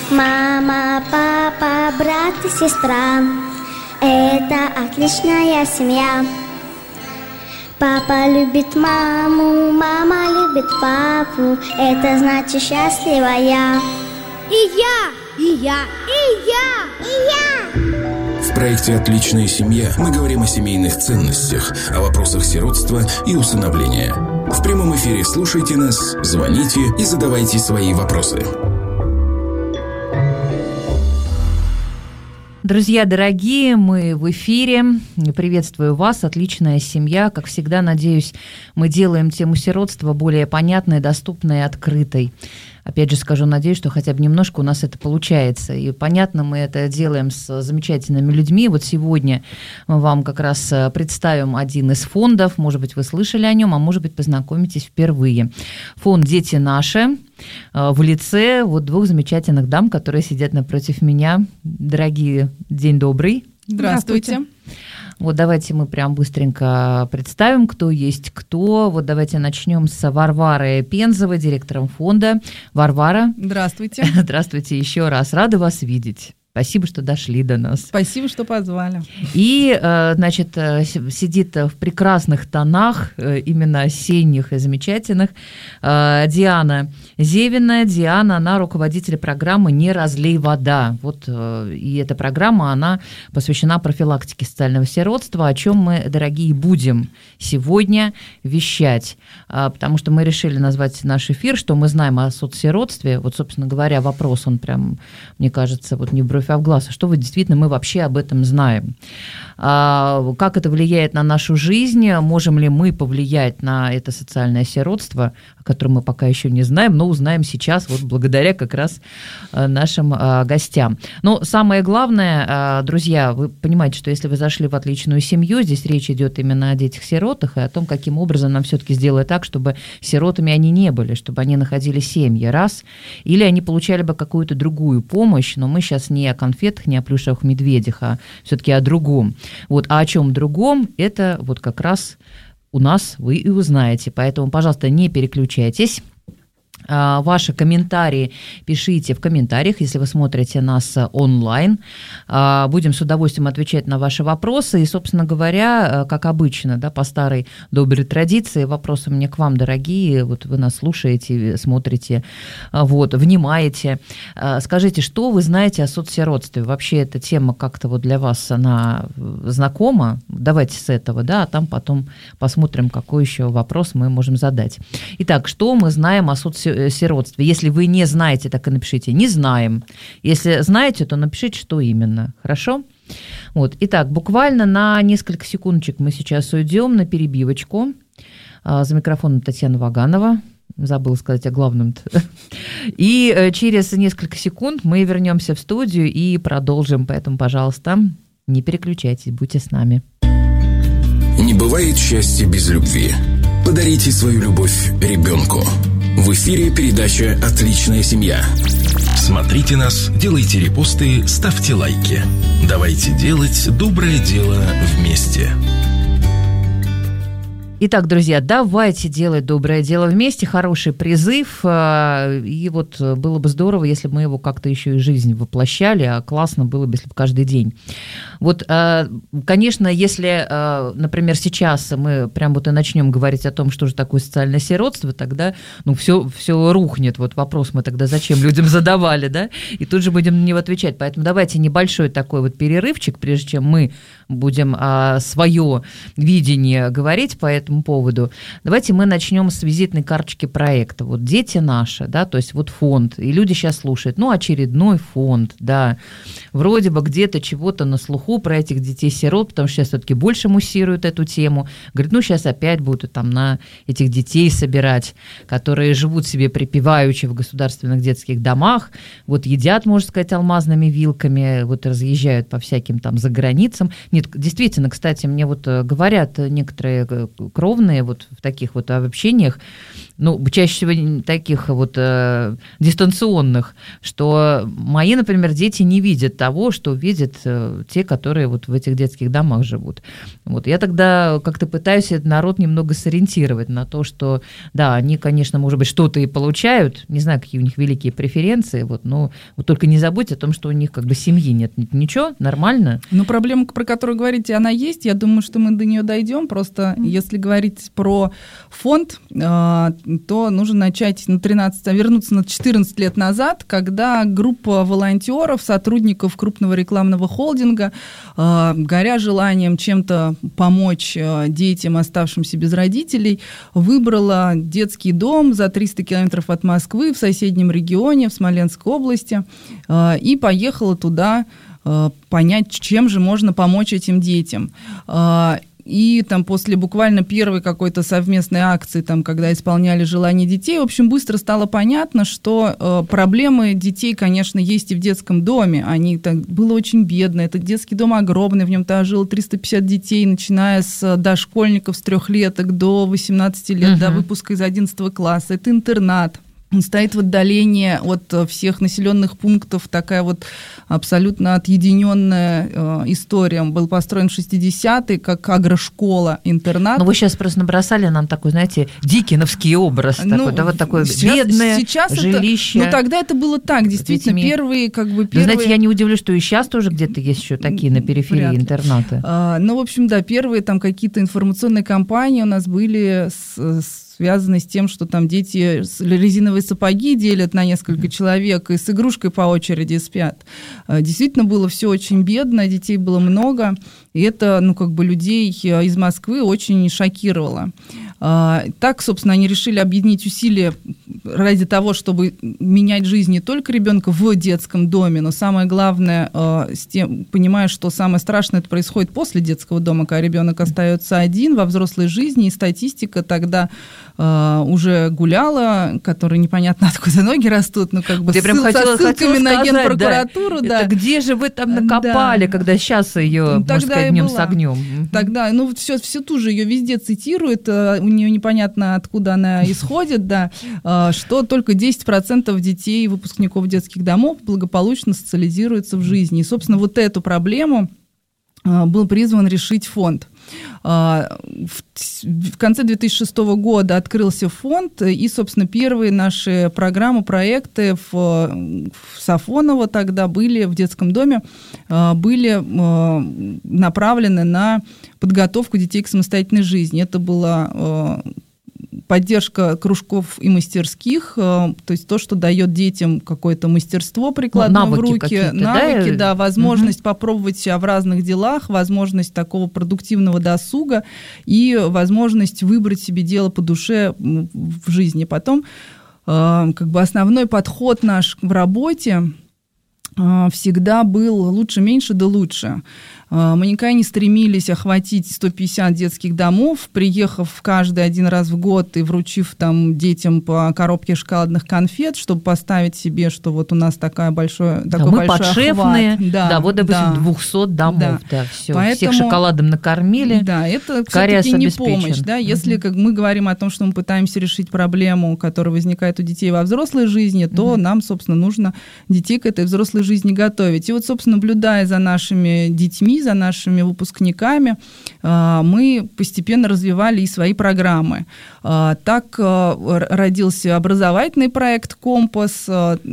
Мама, папа, брат и сестра — это отличная семья. Папа любит маму, мама любит папу, это значит счастливая. И я, и я, и я, и я. В проекте «Отличная семья» мы говорим о семейных ценностях, о вопросах сиротства и усыновления. В прямом эфире слушайте нас, звоните и задавайте свои вопросы. Друзья дорогие, мы в эфире. Приветствую вас. Отличная семья. Как всегда, надеюсь, мы делаем тему сиротства более понятной, доступной и открытой. Опять же скажу, надеюсь, что хотя бы немножко у нас это получается. И понятно, мы это делаем с замечательными людьми. Вот сегодня мы вам как раз представим один из фондов. Может быть, вы слышали о нем, а может быть, познакомитесь впервые. Фонд «Дети наши» в лице вот двух замечательных дам, которые сидят напротив меня. Дорогие, день добрый. Здравствуйте. Вот давайте мы прям быстренько представим, кто есть кто. Вот давайте начнем с Варвары Пензовой, директором фонда. Варвара. Здравствуйте. Здравствуйте еще раз. Рада вас видеть. Спасибо, что дошли до нас. Спасибо, что позвали. И, значит, сидит в прекрасных тонах, именно осенних и замечательных, Диана Зевина. Диана, она руководитель программы «Не разлей вода». Вот, и эта программа, она посвящена профилактике социального сиротства, о чем мы, дорогие, будем сегодня вещать. Потому что мы решили назвать наш эфир, что мы знаем о соцсиротстве. Вот, собственно говоря, вопрос, он прям, мне кажется, вот не в бровь, а в глаз. Что действительно мы вообще об этом знаем? Как это влияет на нашу жизнь? Можем ли мы повлиять на это социальное сиротство, о котором мы пока еще не знаем, но узнаем сейчас, вот благодаря как раз нашим гостям. Но самое главное, друзья, вы понимаете, что если вы зашли в отличную семью, здесь речь идет именно о детях-сиротах и о том, каким образом нам все-таки сделать так, чтобы сиротами они не были, чтобы они находили семьи, раз, или они получали бы какую-то другую помощь, но мы сейчас не о конфетах, не о плюшевых медведях, а все-таки о другом. Вот, а о чем другом, это вот как раз у нас вы и узнаете. Поэтому, пожалуйста, не переключайтесь. Ваши комментарии пишите в комментариях, если вы смотрите нас онлайн. Будем с удовольствием отвечать на ваши вопросы. И, собственно говоря, как обычно, да, по старой доброй традиции, вопросы мне к вам, дорогие. Вот вы нас слушаете, смотрите, вот, внимаете. Скажите, что вы знаете о соцсиротстве? Вообще эта тема как-то вот для вас, она знакома? Давайте с этого, да, а там потом посмотрим, какой еще вопрос мы можем задать. Итак, что мы знаем о соцсиротстве? Если вы не знаете, так и напишите «не знаем». Если знаете, то напишите, что именно. Хорошо? Вот. Итак, буквально на несколько секундочек мы сейчас уйдем на перебивочку. За микрофоном Татьяна Ваганова. Забыла сказать о главном. И через несколько секунд мы вернемся в студию и продолжим. Поэтому, пожалуйста, не переключайтесь, будьте с нами. Не бывает счастья без любви. Подарите свою любовь ребенку. В эфире передача «Отличная семья». Смотрите нас, делайте репосты, ставьте лайки. Давайте делать доброе дело вместе. Итак, друзья, давайте делать доброе дело вместе, хороший призыв, и вот было бы здорово, если бы мы его как-то еще и в жизнь воплощали, а классно было бы, если бы каждый день. Вот, конечно, если, например, сейчас мы прям вот и начнем говорить о том, что же такое социальное сиротство, тогда, ну, все рухнет, вот вопрос мы тогда зачем людям задавали, да, и тут же будем на него отвечать, поэтому давайте небольшой такой вот перерывчик, прежде чем мы будем свое видение говорить по этому поводу. Давайте мы начнем с визитной карточки проекта. Вот «Дети наши», да, то есть вот фонд, и люди сейчас слушают, ну, очередной фонд, да, вроде бы где-то чего-то на слуху про этих детей-сирот, потому что сейчас все-таки больше муссируют эту тему. Говорят, ну, сейчас опять будут там на этих детей собирать, которые живут себе припеваючи в государственных детских домах, вот едят, можно сказать, алмазными вилками, вот разъезжают по всяким там заграницам. Нет, действительно, кстати, мне вот говорят некоторые кровные вот в таких вот общениях, ну, чаще всего таких вот дистанционных, что мои, например, дети не видят того, что видят те, которые вот в этих детских домах живут. Вот. Я тогда как-то пытаюсь этот народ немного сориентировать на то, что, да, они, конечно, может быть, что-то и получают, не знаю, какие у них великие преференции, вот, но вот только не забудьте о том, что у них как бы семьи нет. Ничего, нормально. Ну, проблема, про которую говорите, она есть. Я думаю, что мы до нее дойдем. Просто если говорить про фонд, то нужно начать вернуться на 14 лет назад, когда группа волонтеров, сотрудников крупного рекламного холдинга, горя желанием чем-то помочь детям, оставшимся без родителей, выбрала детский дом за 300 километров от Москвы в соседнем регионе, в Смоленской области, и поехала туда понять, чем же можно помочь этим детям. И там после буквально первой какой-то совместной акции, там, когда исполняли желания детей, в общем, быстро стало понятно, что проблемы детей, конечно, есть и в детском доме. Было очень бедно. Этот детский дом огромный, в нем жило 350 детей, начиная с дошкольников с 3-леток до 18 лет, до выпуска из 11 класса. Это интернат. Он стоит в отдалении от всех населенных пунктов, такая вот абсолютно отъединенная история. Он был построен в 60-е как агрошкола, интернат. Но вы сейчас просто набросали нам такой, знаете, диккеновский образ, такое бедное жилище. Тогда это было так, действительно, первые. Знаете, я не удивлюсь, что и сейчас тоже где-то есть еще такие на периферии интернаты. В общем, да, первые там какие-то информационные кампании у нас были связаны с тем, что там дети резиновые сапоги делят на несколько человек и с игрушкой по очереди спят. Действительно, было все очень бедно, детей было много, и это, людей из Москвы очень шокировало. Так, собственно, они решили объединить усилия ради того, чтобы менять жизнь не только ребенка в детском доме, но самое главное, понимая, что самое страшное это происходит после детского дома, когда ребенок остается один во взрослой жизни, и статистика тогда уже гуляла, которой непонятно откуда ноги растут, со ссылками на Генпрокуратуру. Да. Это где же вы там накопали, когда сейчас ее, можно сказать, днем с огнем? Тогда, все ту же ее везде цитируют, у нее непонятно, откуда она исходит, да, что только 10% детей, выпускников детских домов благополучно социализируются в жизни. И, собственно, вот эту проблему был призван решить фонд. В конце 2006 года открылся фонд, и, собственно, первые наши программы, проекты в Сафоново тогда были в детском доме, были направлены на подготовку детей к самостоятельной жизни. Это была поддержка кружков и мастерских, то есть то, что дает детям какое-то мастерство прикладное в руки, навыки, да, возможность попробовать себя в разных делах, возможность такого продуктивного досуга и возможность выбрать себе дело по душе в жизни. Потом основной подход наш в работе всегда был лучше, меньше, да лучше. Мы никогда не стремились охватить 150 детских домов, приехав каждый один раз в год и вручив там детям по коробке шоколадных конфет, чтобы поставить себе, что вот у нас такой большой подшефные, допустим, 200 домов, все, поэтому, всех шоколадом накормили, это все-таки не помощь. Если мы говорим о том, что мы пытаемся решить проблему, которая возникает у детей во взрослой жизни, то нам, собственно, нужно детей к этой взрослой жизни готовить. И вот, собственно, наблюдая за нашими детьми, за нашими выпускниками, мы постепенно развивали и свои программы. Так родился образовательный проект «Компас»,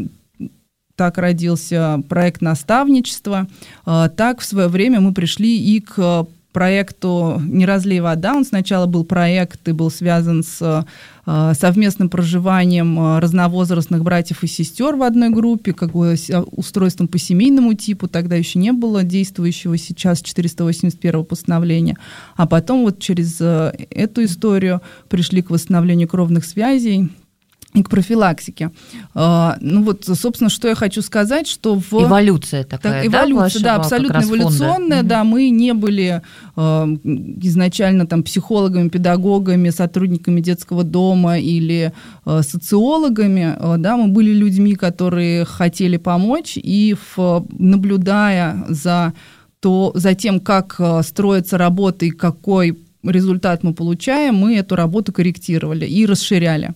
так родился проект наставничества, так в свое время мы пришли и к проекту «Не разлей вода». Он сначала был проект и был связан с совместным проживанием разновозрастных братьев и сестер в одной группе, устройством по семейному типу, тогда еще не было действующего сейчас 481-го постановления. А потом вот через эту историю пришли к восстановлению кровных связей и к профилактике. Собственно, что я хочу сказать, что эволюция такая, эволюция, да, абсолютно эволюционная, да, мы не были изначально там психологами, педагогами, сотрудниками детского дома или социологами, да, мы были людьми, которые хотели помочь, и наблюдая за тем, как строится работа и какой результат мы получаем, мы эту работу корректировали и расширяли.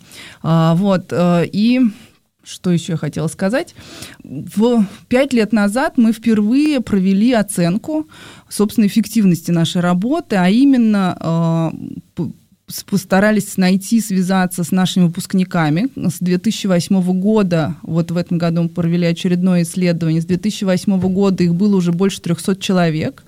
И что еще я хотела сказать? 5 лет назад мы впервые провели оценку собственной эффективности нашей работы, а именно постарались связаться с нашими выпускниками. С 2008 года, вот в этом году мы провели очередное исследование, с 2008 года их было уже больше 300 человек,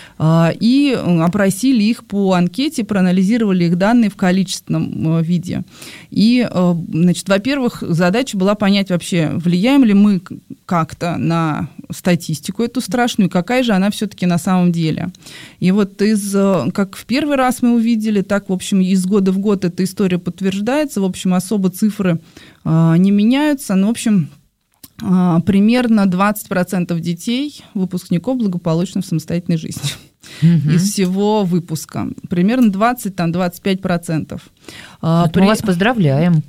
и опросили их по анкете, проанализировали их данные в количественном виде. И, во-первых, задача была понять вообще, влияем ли мы как-то на статистику эту страшную, какая же она все-таки на самом деле. И вот как в первый раз мы увидели, так, в общем, из года в год эта история подтверждается, в общем, особо цифры не меняются, но, в общем, примерно 20% детей, выпускников, благополучно в самостоятельной жизни. Из всего выпуска. Примерно 20-25%. Мы вас поздравляем.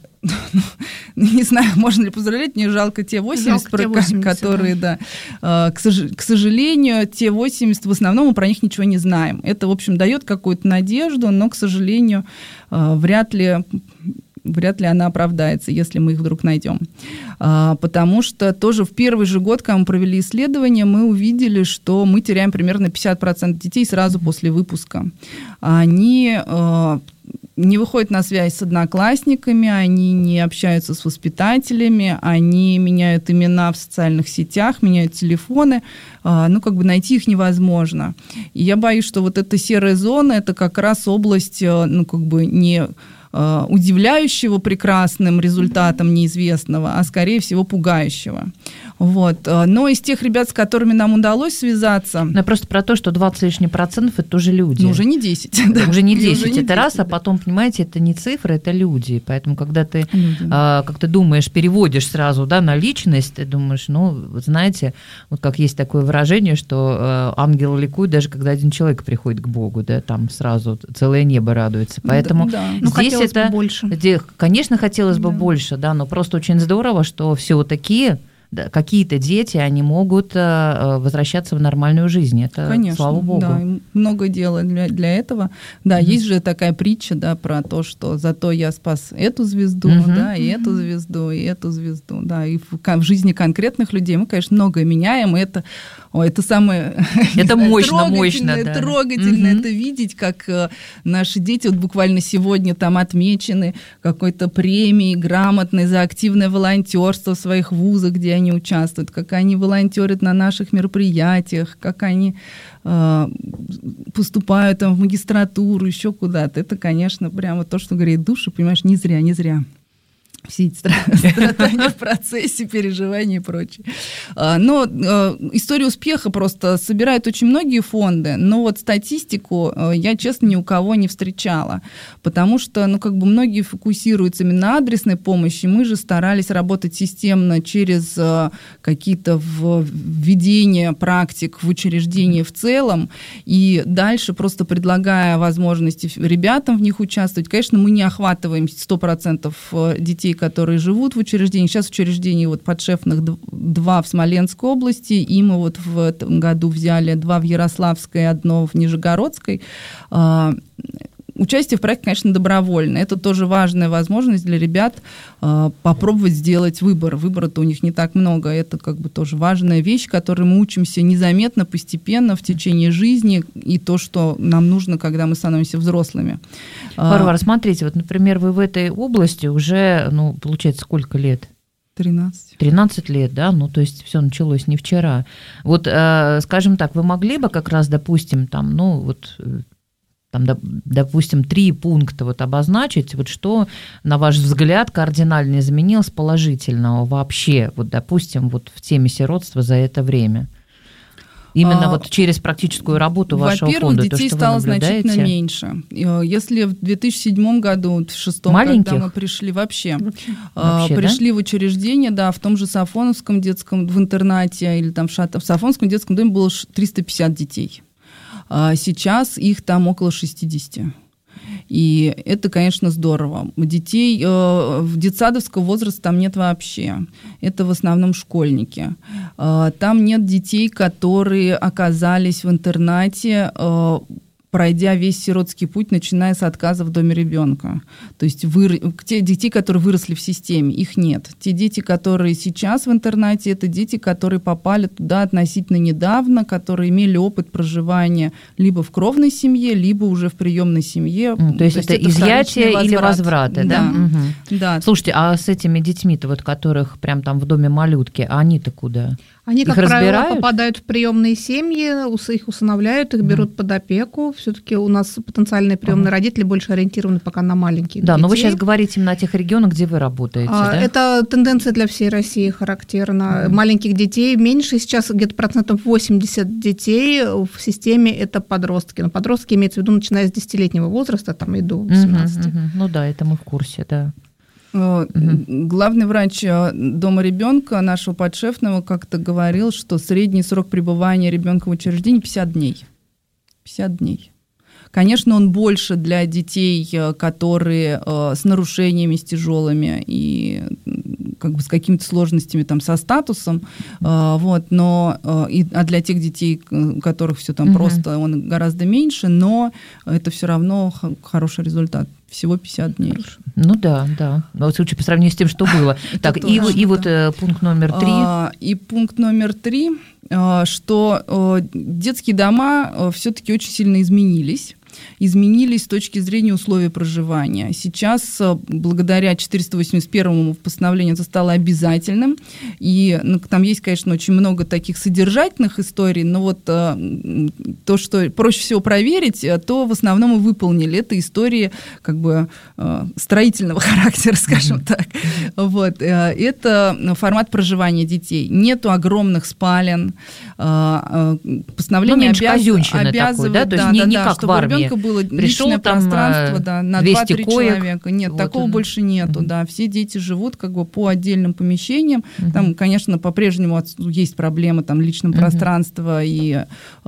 Не знаю, можно ли поздравлять, мне жалко те 80, которые, да. К сожалению, те 80, в основном мы про них ничего не знаем. Это, в общем, дает какую-то надежду, но, к сожалению, вряд ли она оправдается, если мы их вдруг найдем. Потому что тоже в первый же год, когда мы провели исследование, мы увидели, что мы теряем примерно 50% детей сразу после выпуска. Они не выходят на связь с одноклассниками, они не общаются с воспитателями, они меняют имена в социальных сетях, меняют телефоны, найти их невозможно. И я боюсь, что вот эта серая зона, это как раз область, не удивляющего прекрасным результатом неизвестного, а скорее всего пугающего. Но из тех ребят, с которыми нам удалось связаться... Просто про то, что 20 с лишним процентов – это тоже люди. Уже не 10. Уже не 10, это раз, а потом, понимаете, это не цифры, это люди. Поэтому, когда ты, как ты думаешь, переводишь сразу, да, на личность, ты думаешь, знаете, вот как есть такое выражение, что ангел ликует, даже когда один человек приходит к Богу, да, там сразу целое небо радуется. Поэтому здесь это... больше. Конечно, хотелось бы больше, да, но просто очень здорово, что все-таки какие-то дети, они могут возвращаться в нормальную жизнь. Это, конечно, слава Богу. Да, много дела для этого. Да, есть же такая притча, да, про то, что зато я спас эту звезду, да, и эту звезду, и эту звезду. Да, и в жизни конкретных людей мы, конечно, многое меняем, и это самое... Это мощно, да. Трогательно это видеть, как наши дети буквально сегодня там отмечены какой-то премией грамотной за активное волонтерство в своих вузах, где они участвуют, как они волонтерят на наших мероприятиях, как они поступают там в магистратуру, еще куда-то. Это, конечно, прямо то, что греет душу, понимаешь, не зря. Все эти страдания в процессе, переживания и прочее. Но история успеха просто собирает очень многие фонды, но вот статистику я, честно, ни у кого не встречала, потому что, многие фокусируются именно на адресной помощи, мы же старались работать системно через какие-то введения практик в учреждении в целом, и дальше просто предлагая возможности ребятам в них участвовать. Конечно, мы не охватываем 100% детей, которые живут в учреждении. Сейчас в учреждении подшефных 2 в Смоленской области, и мы в этом году взяли 2 в Ярославской, 1 в Нижегородской. Участие в проекте, конечно, добровольное. Это тоже важная возможность для ребят попробовать сделать выбор. Выбора-то у них не так много. Это тоже важная вещь, которой мы учимся незаметно, постепенно в течение жизни, и то, что нам нужно, когда мы становимся взрослыми. Варвара, смотрите, например, вы в этой области уже, получается, сколько лет? 13. 13 лет, да? То есть все началось не вчера. Скажем так, вы могли бы как раз, допустим, допустим, 3 пункта обозначить, что, на ваш взгляд, кардинально изменилось положительного вообще, допустим, в теме сиротства за это время? Именно через практическую работу вашего фонда. Во-первых, детей стало значительно меньше. Если в 2007 году, в 2006, когда мы пришли пришли в учреждение, да, в том же Сафоновском детском, в интернате, или там в Сафоновском детском доме было 350 детей. Сейчас их там около 60. И это, конечно, здорово. Детей детсадовского возраста там нет вообще. Это в основном школьники. Там нет детей, которые оказались в интернате пройдя весь сиротский путь, начиная с отказа в доме ребенка. То есть те дети, которые выросли в системе, их нет. Те дети, которые сейчас в интернате, это дети, которые попали туда относительно недавно, которые имели опыт проживания либо в кровной семье, либо уже в приемной семье. То есть это изъятие или возвраты, да? Угу. Да. Слушайте, а с этими детьми-то, вот, которых прям там в доме малютки, а они-то куда? Они, как их разбирают? правило, попадают в приемные семьи, их усыновляют, их берут под опеку. Все-таки у нас потенциальные приемные родители больше ориентированы пока на маленьких детей. Но вы сейчас говорите именно о тех регионах, где вы работаете, да? Это тенденция для всей России характерна. Маленьких детей меньше, сейчас где-то 80% детей в системе это подростки. Но подростки имеется в виду, начиная с 10-летнего возраста там, и до 18. Ну да, это мы в курсе, да. Главный врач дома ребенка, нашего подшефного, как-то говорил, что средний срок пребывания ребенка в учреждении 50 дней. 50 дней. Конечно, он больше для детей, которые с нарушениями, с тяжелыми и как бы с какими-то сложностями там, со статусом, вот, но а для тех детей, у которых все там просто, он гораздо меньше, но это все равно хороший результат. Всего 50 дней. Ну да. В случае по сравнению с тем, что было. Так, и вот пункт номер 3. И пункт номер 3, что детские дома все-таки очень сильно изменились с точки зрения условий проживания. Сейчас, благодаря 481-му постановлению, это стало обязательным. И там есть, конечно, очень много таких содержательных историй, но вот то, что проще всего проверить, то в основном и выполнили. Это истории как бы строительного характера, скажем так. Вот. Это формат проживания детей. Нету огромных спален. Постановление обязывает, да? То есть не как в армии. Было пришел личное там пространство, на 2-3 человека. Нет, вот такого больше нету. Да. Все дети живут как бы по отдельным помещениям. Там, конечно, по-прежнему есть проблемы там, личного пространства и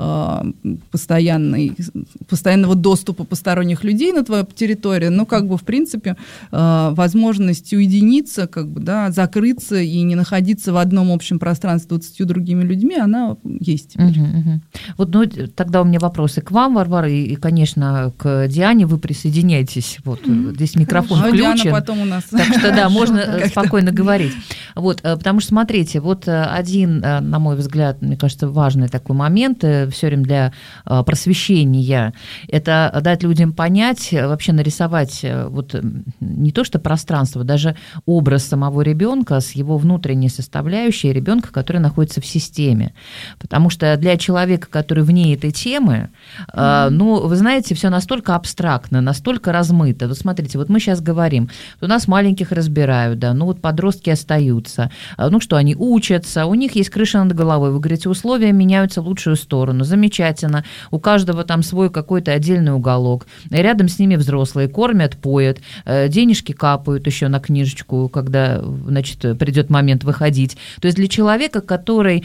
постоянного доступа посторонних людей на твою территорию, но как бы в принципе возможность уединиться, как бы, да, закрыться и не находиться в одном общем пространстве с 20 другими людьми, она есть теперь. Вот, ну, тогда у меня вопросы к вам, Варвара, и, конечно, к Диане вы присоединяйтесь. Вот здесь микрофон включен. Диана потом у нас. Так что да, можно спокойно говорить. Вот, потому что, смотрите, вот один, на мой взгляд, мне кажется, важный такой момент все время для просвещения, это дать людям понять, вообще нарисовать вот не то что пространство, даже образ самого ребенка с его внутренней составляющей ребенка, который находится в системе. Потому что для человека, который вне этой темы, ну, вы знаете, все настолько абстрактно, настолько размыто. Вот смотрите, вот мы сейчас говорим, у нас маленьких разбирают, да, ну вот подростки остаются, ну что, они учатся, у них есть крыша над головой, вы говорите, условия меняются в лучшую сторону, замечательно, у каждого там свой какой-то отдельный уголок, рядом с ними взрослые кормят, поят, денежки капают еще на книжечку, когда, значит, придет момент выходить. То есть для человека, который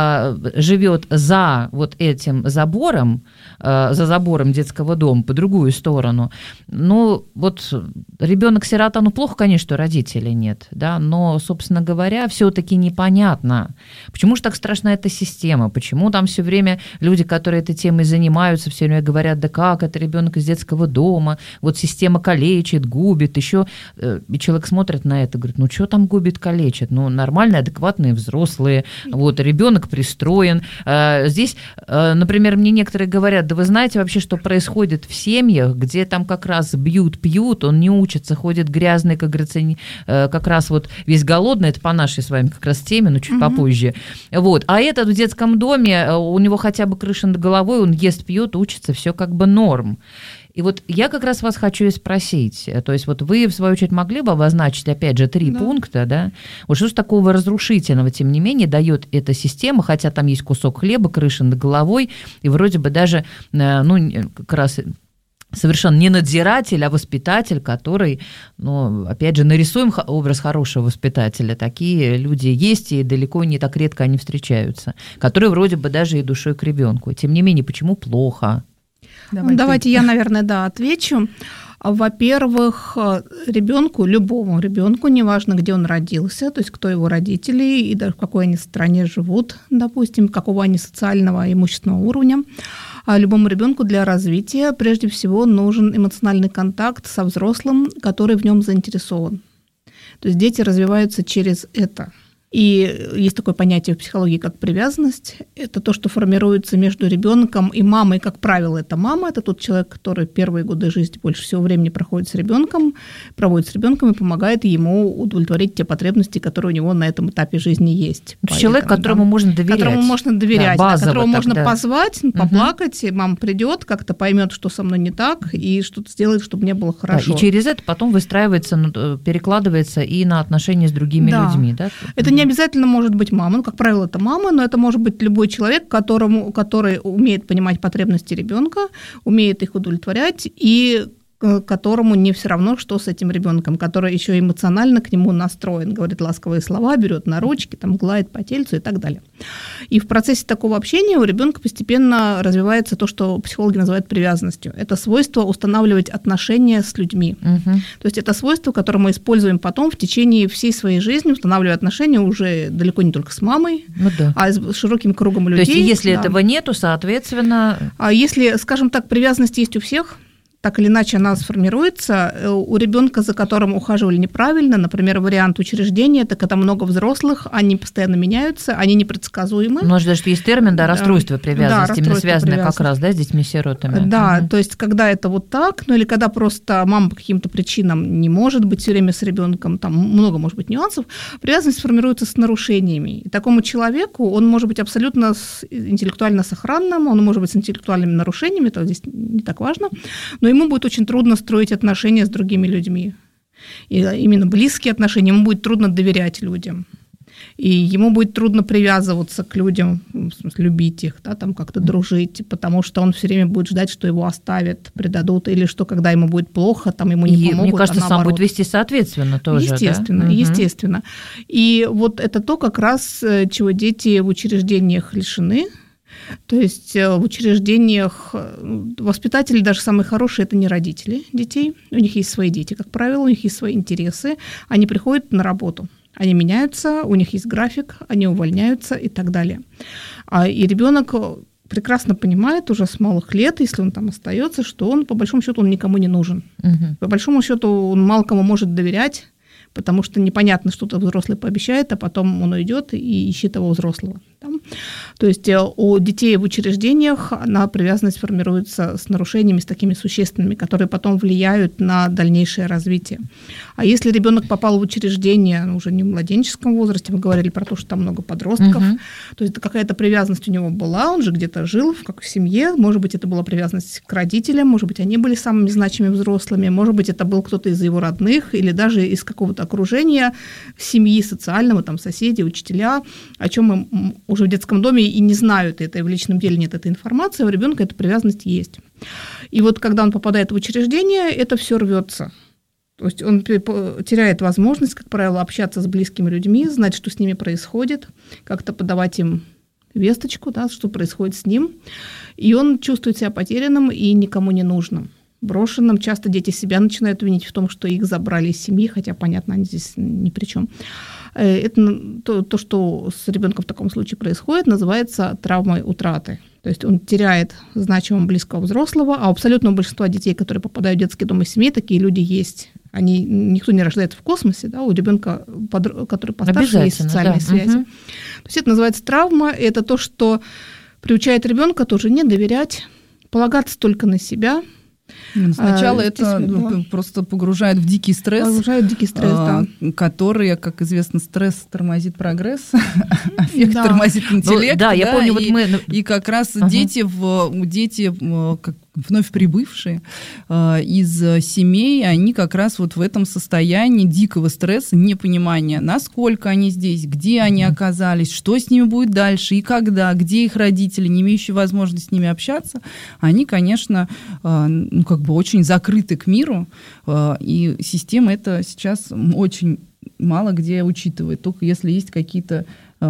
живет за вот этим забором, за забором детского дома, по другую сторону. Ну, вот ребенок-сирота, ну, плохо, конечно, что родителей нет, да, но, собственно говоря, все-таки непонятно, почему же так страшна эта система, почему там все время люди, которые этой темой занимаются, все время говорят, да как, это ребенок из детского дома, вот система калечит, губит, еще, и человек смотрит на это, говорит, ну, что там губит, калечит, ну, нормальные, адекватные взрослые, вот, ребенок пристроен. Здесь, например, мне некоторые говорят, да вы знаете вообще, что происходит в семьях, где там как раз бьют, пьют, он не учится, ходит грязный, как говорится, как раз вот весь голодный, это по нашей с вами как раз теме, но чуть попозже. Вот. А этот в детском доме, у него хотя бы крыша над головой, он ест, пьет, учится, все как бы норм. И вот я как раз вас хочу и спросить, то есть вот вы, в свою очередь, могли бы обозначить, опять же, 3 пункта, да? Вот что же такого разрушительного, тем не менее, дает эта система, хотя там есть кусок хлеба, крыша над головой, и вроде бы даже, ну, как раз совершенно не надзиратель, а воспитатель, который, ну, опять же, нарисуем образ хорошего воспитателя. Такие люди есть, и далеко не так редко они встречаются, которые вроде бы даже и душой к ребенку. Тем не менее, почему плохо? Давайте я, наверное, отвечу. Во-первых, ребенку, любому ребенку, неважно, где он родился, то есть кто его родители и даже в какой они стране живут, допустим, какого они социального и имущественного уровня, А любому ребенку для развития прежде всего нужен эмоциональный контакт со взрослым, который в нем заинтересован. То есть дети развиваются через это. И есть такое понятие в психологии, как привязанность. Это то, что формируется между ребенком и мамой. Как правило, это мама, это тот человек, который первые годы жизни больше всего времени проводит с ребенком и помогает ему удовлетворить те потребности, которые у него на этом этапе жизни есть. Человек, которому можно доверять. Которому можно доверять, да, базово, которого можно тогда позвать, поплакать, и мама придет, как-то поймет, что со мной не так, и что-то сделает, чтобы мне было хорошо. Да, и через это потом выстраивается, перекладывается и на отношения с другими людьми. Да? Это не обязательно может быть мама, ну, как правило, это мама, но это может быть любой человек, который умеет понимать потребности ребенка, умеет их удовлетворять и которому не все равно, что с этим ребенком, который еще эмоционально к нему настроен, говорит ласковые слова, берет на ручки, там, гладит по тельцу и так далее. И в процессе такого общения у ребенка постепенно развивается то, что психологи называют привязанностью. Это свойство устанавливать отношения с людьми. То есть это свойство, которое мы используем потом в течение всей своей жизни, устанавливая отношения уже далеко не только с мамой, а с широким кругом людей. То есть если этого нету, соответственно... А если, скажем так, привязанность есть у всех, так или иначе она сформируется. У ребенка, за которым ухаживали неправильно, например, вариант учреждения, так это много взрослых, они постоянно меняются, они непредсказуемы. Может, даже есть термин, расстройство привязанности, именно связанное как раз, с детьми-сиротами. Да, то есть когда это вот так, или когда просто мама по каким-то причинам не может быть все время с ребенком, там много может быть нюансов, привязанность формируется с нарушениями. И такому человеку он может быть абсолютно интеллектуально сохранным, он может быть с интеллектуальными нарушениями, это здесь не так важно, но ему будет очень трудно строить отношения с другими людьми. И именно близкие отношения, ему будет трудно доверять людям. И ему будет трудно привязываться к людям, в смысле, любить их, да, там как-то дружить, потому что он все время будет ждать, что его оставят, предадут, или что, когда ему будет плохо, там ему не помогут. Мне кажется, сам будет вести соответственно тоже. Естественно. И вот это то, как раз, чего дети в учреждениях лишены. То есть в учреждениях воспитатели, даже самые хорошие, это не родители детей. У них есть свои дети, как правило, у них есть свои интересы. Они приходят на работу, они меняются, у них есть график, они увольняются и так далее. И ребенок прекрасно понимает уже с малых лет, если он там остается, что он, по большому счету, он никому не нужен. По большому счету, он мало кому может доверять, потому что непонятно, что-то взрослый пообещает, а потом он уйдет и ищет того взрослого. То есть у детей в учреждениях привязанность формируется с нарушениями, с такими существенными, которые потом влияют на дальнейшее развитие. А если ребенок попал в учреждение, уже не в младенческом возрасте, мы говорили про то, что там много подростков, то есть какая-то привязанность у него была, он же где-то жил в семье, может быть, это была привязанность к родителям, может быть, они были самыми значимыми взрослыми, может быть, это был кто-то из его родных или даже из какого-то окружения семьи социального, там соседи, учителя, о чем мы уже в детском доме и не знают это, и в личном деле нет этой информации, а у ребенка эта привязанность есть. И вот когда он попадает в учреждение, это все рвется. То есть он теряет возможность, как правило, общаться с близкими людьми, знать, что с ними происходит, как-то подавать им весточку, да, что происходит с ним. И он чувствует себя потерянным и никому не нужным, брошенным. Часто дети себя начинают винить в том, что их забрали из семьи, хотя, понятно, они здесь ни при чем. Это то, что с ребенком в таком случае происходит, называется травмой утраты. То есть он теряет значимого близкого взрослого, а у абсолютного большинства детей, которые попадают в детский дом из семьи, такие люди есть. Никто не рождается в космосе, да, у ребенка, который постарше, есть социальные связи. То есть это называется травма, это то, что приучает ребенка тоже не доверять, полагаться только на себя. Сначала это просто погружает в дикий стресс, который, как известно, стресс тормозит прогресс, аффект тормозит интеллект. Да, я помню, и как раз дети, как вновь прибывшие из семей, они как раз вот в этом состоянии дикого стресса, непонимания, насколько они здесь, где они оказались, что с ними будет дальше и когда, где их родители, не имеющие возможности с ними общаться, они, конечно, очень закрыты к миру, и система это сейчас очень мало где учитывает, только если есть какие-то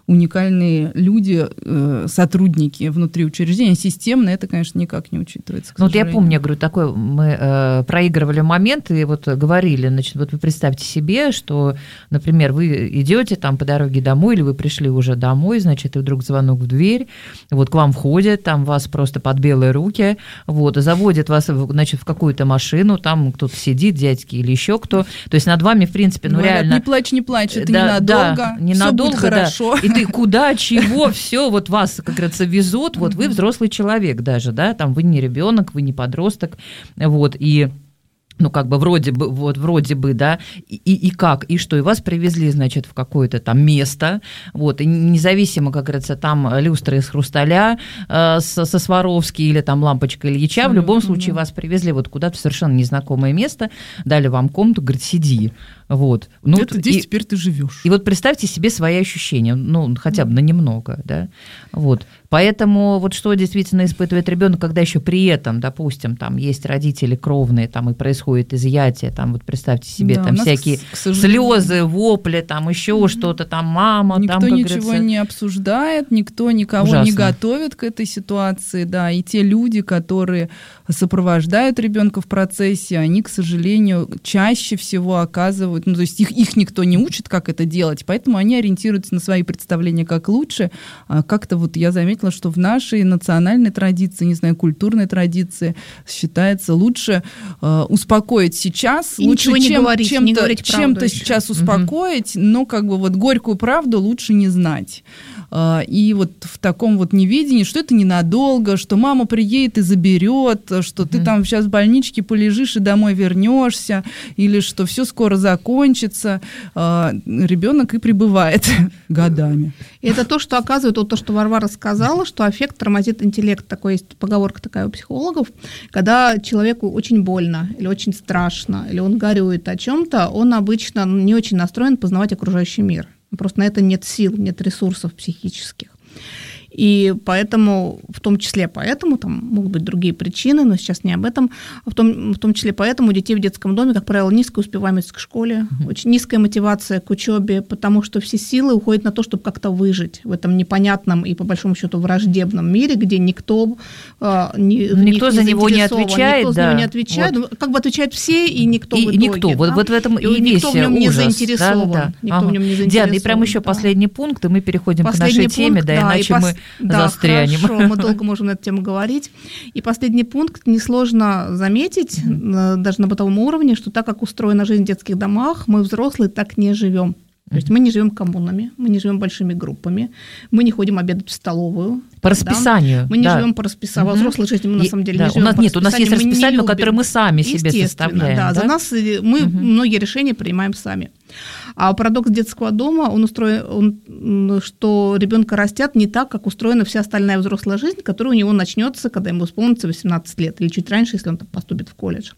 уникальные люди, сотрудники внутри учреждения. Системно это, конечно, никак не учитывается, к сожалению. Вот я помню, я говорю, такой, мы проигрывали момент и вот говорили, значит, вот вы представьте себе, что, например, вы идете там по дороге домой, или вы пришли уже домой, значит, и вдруг звонок в дверь, вот к вам входят, там вас просто под белые руки, вот, заводят вас, значит, в какую-то машину, там кто-то сидит, дядьки или еще кто, то есть над вами, в принципе, ну реально... Не плачь, это да, ненадолго, да, ненадолго, всё будет хорошо. Да. И ты куда, чего, все, вот вас, как говорится, везут, вот вы взрослый человек даже, да, там вы не ребенок, вы не подросток, вот, и... Ну, как бы вроде бы, да, и как, и что, и вас привезли, значит, в какое-то там место, вот, и независимо, как говорится, там люстра из хрусталя со Сваровски или там лампочка Ильича, в любом случае вас привезли вот куда-то в совершенно незнакомое место, дали вам комнату, говорят, сиди, вот. Ну, это здесь теперь ты живешь. И вот представьте себе свои ощущения, ну, хотя бы на немного, да, вот. Поэтому вот что действительно испытывает ребенок, когда еще при этом, допустим, там есть родители кровные, там и происходит изъятие, там вот представьте себе, да, там всякие слезы, вопли, там еще что-то, там мама, никто там, как ничего говорится... не обсуждает, никто никого ужасно не готовит к этой ситуации, да, и те люди, которые сопровождают ребенка в процессе, они, к сожалению, чаще всего оказывают, ну, то есть их никто не учит, как это делать, поэтому они ориентируются на свои представления, как лучше. Как-то вот я заметила, что в нашей национальной традиции, не знаю, культурной традиции считается лучше успокоить сейчас, и лучше чем-то сейчас успокоить, но как бы вот горькую правду лучше не знать. И вот в таком вот неведении, что это ненадолго, что мама приедет и заберет, что ты там сейчас в больничке полежишь и домой вернешься, или что все скоро закончится, ребенок и пребывает годами. И это то, что оказывает, вот то, что Варвара сказала, что аффект тормозит интеллект. Такой есть поговорка такая у психологов, когда человеку очень больно или очень страшно, или он горюет о чем-то, он обычно не очень настроен познавать окружающий мир. Просто на это нет сил, нет ресурсов психических. И поэтому, в том числе поэтому, там могут быть другие причины, но сейчас не об этом, в том числе поэтому у детей в детском доме, как правило, низкая успеваемость к школе, очень низкая мотивация к учебе, потому что все силы уходят на то, чтобы как-то выжить в этом непонятном и, по большому счету, враждебном мире, где никто за него не отвечает. Никто за него не отвечает. Вот. Как бы отвечают все, и никто в итоге. Никто. Да? Вот в этом и весь никто в нем не заинтересован. Да. Никто в нем не заинтересован. Диана, и прям еще последний пункт, и мы переходим к нашей теме, да, иначе мы застрянем. Хорошо, мы долго можем на эту тему говорить. И последний пункт, несложно заметить, даже на бытовом уровне, что так как устроена жизнь в детских домах, мы, взрослые, так не живем. То есть мы не живем коммунами, мы не живем большими группами, мы не ходим обедать в столовую. По расписанию. Мы не живем по расписанию. Во взрослой жизни мы на самом деле не живем по расписанию. У нас есть расписание, которое мы сами себе составляем. Да, за нас мы многие решения принимаем сами. А парадокс детского дома, он устроен, что ребенка растят не так, как устроена вся остальная взрослая жизнь, которая у него начнется, когда ему исполнится 18 лет, или чуть раньше, если он поступит в колледж.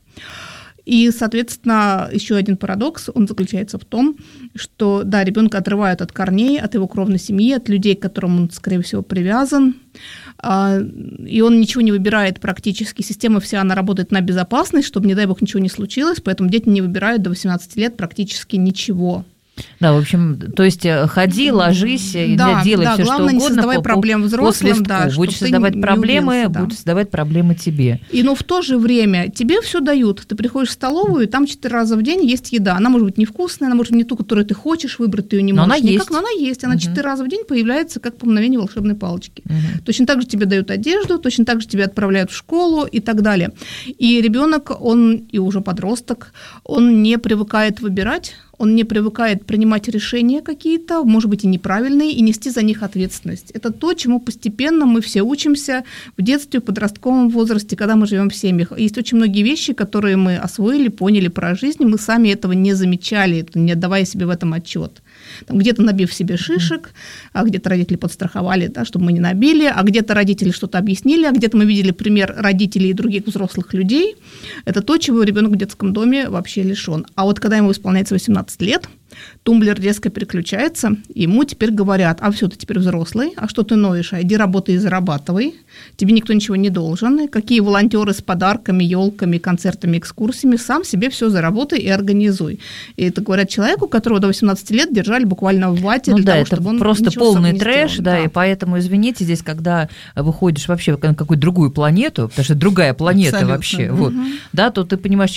И, соответственно, еще один парадокс, он заключается в том, что, да, ребенка отрывают от корней, от его кровной семьи, от людей, к которым он, скорее всего, привязан, и он ничего не выбирает практически. Система вся, она работает на безопасность, чтобы, не дай бог, ничего не случилось, поэтому дети не выбирают до 18 лет практически ничего. Да, в общем, то есть ходи, ложись, делай все, что угодно. Не создавай проблем взрослым, будешь создавать проблемы, будут создавать проблемы тебе. Но в то же время тебе все дают. Ты приходишь в столовую, и там 4 раза в день есть еда. Она может быть невкусная, она может быть не ту, которую ты хочешь выбрать, ты ее не можешь никак, но она есть. Она 4 раза в день появляется, как по мгновению волшебной палочки. Точно так же тебе дают одежду, точно так же тебя отправляют в школу и так далее. И ребенок, он и уже подросток, он не привыкает выбирать, он не привыкает принимать решения какие-то, может быть, и неправильные, и нести за них ответственность. Это то, чему постепенно мы все учимся в детстве, в подростковом возрасте, когда мы живем в семьях. Есть очень многие вещи, которые мы освоили, поняли про жизнь, мы сами этого не замечали, не отдавая себе в этом отчет. Там, где-то набив себе шишек, а где-то родители подстраховали, да, чтобы мы не набили, а где-то родители что-то объяснили, а где-то мы видели пример родителей и других взрослых людей. Это то, чего ребенок в детском доме вообще лишен. А вот когда ему исполняется 18 лет, тумблер резко переключается, и ему теперь говорят: а все, ты теперь взрослый, а что ты ноешь, а иди работай и зарабатывай, тебе никто ничего не должен, какие волонтеры с подарками, елками, концертами, экскурсиями, сам себе все заработай и организуй. И это говорят человеку, которого до 18 лет держали буквально в вате, для того, чтобы он просто полный трэш, сделал. да, и поэтому, извините, здесь, когда выходишь вообще на какую-то другую планету, потому что другая планета абсолютно вообще, вот, да, то ты понимаешь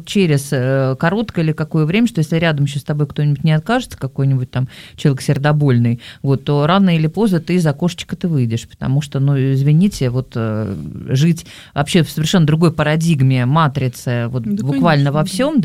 через короткое или какое время, что если рядом еще с тобой кто-нибудь не откажется, какой-нибудь там человек сердобольный, вот, то рано или поздно ты из окошечка-то выйдешь, потому что, ну, извините, вот жить вообще в совершенно другой парадигме, матрице, вот да, буквально конечно, во всем,